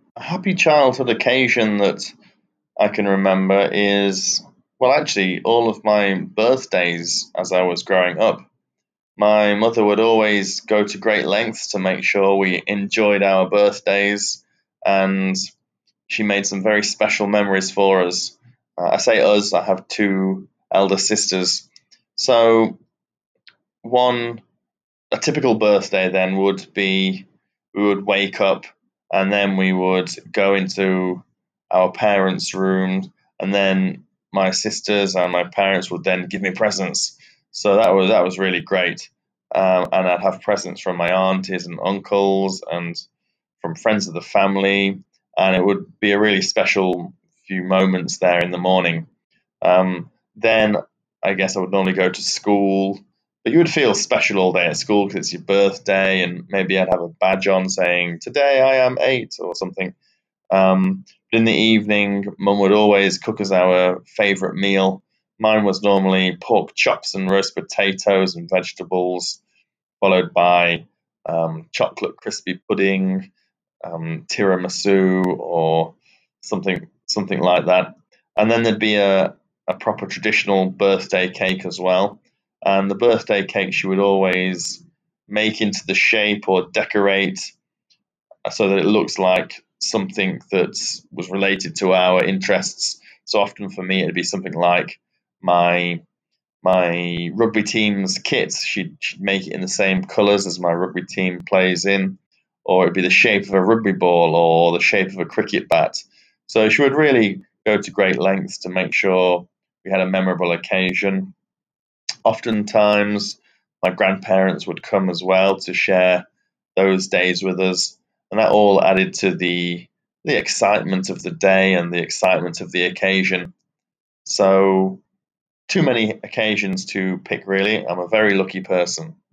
A happy childhood occasion that I can remember is, well, actually, all of my birthdays as I was growing up. My mother would always go to great lengths to make sure we enjoyed our birthdays, and she made some very special memories for us. I say us, I have two elder sisters. So, one a typical birthday then would be we would wake up and then we would go into our parents' room, and then my sisters and my parents would then give me presents. So that was really great. And I'd have presents from my aunties and uncles and from friends of the family, and it would be a really special few moments there in the morning. Then I guess I would normally go to school, but you would feel special all day at school because it's your birthday, and maybe I'd have a badge on saying "Today I am 8" or something. But in the evening, Mum would always cook us our favourite meal. Mine was normally pork chops and roast potatoes and vegetables, followed by chocolate crispy pudding, tiramisu, or something like that. And then there'd be a proper traditional birthday cake as well. And the birthday cake she would always make into the shape or decorate so that it looks like something that was related to our interests. So often for me, it'd be something like my my rugby team's kit. She'd make it in the same colours as my rugby team plays in, or it'd be the shape of a rugby ball or the shape of a cricket bat. So she would really go to great lengths to make sure we had a memorable occasion. Oftentimes, my grandparents would come as well to share those days with us, and that all added to the excitement of the day and the excitement of the occasion. So too many occasions to pick, really. I'm a very lucky person.